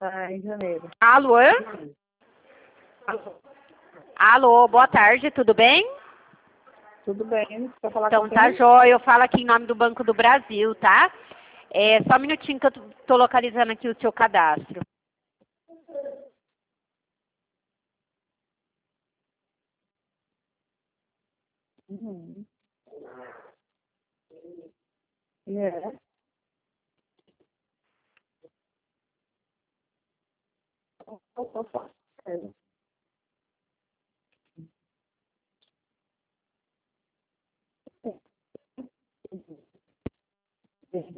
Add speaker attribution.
Speaker 1: Em janeiro.
Speaker 2: Alô? Alô, boa tarde, tudo bem?
Speaker 1: Tudo bem, você quer falar
Speaker 2: Então
Speaker 1: com
Speaker 2: tá
Speaker 1: quem?
Speaker 2: jóia, eu falo aqui em nome do Banco do Brasil, tá? Só um minutinho que eu tô localizando aqui o seu cadastro.
Speaker 1: Uhum. É. Eu tô fazendo.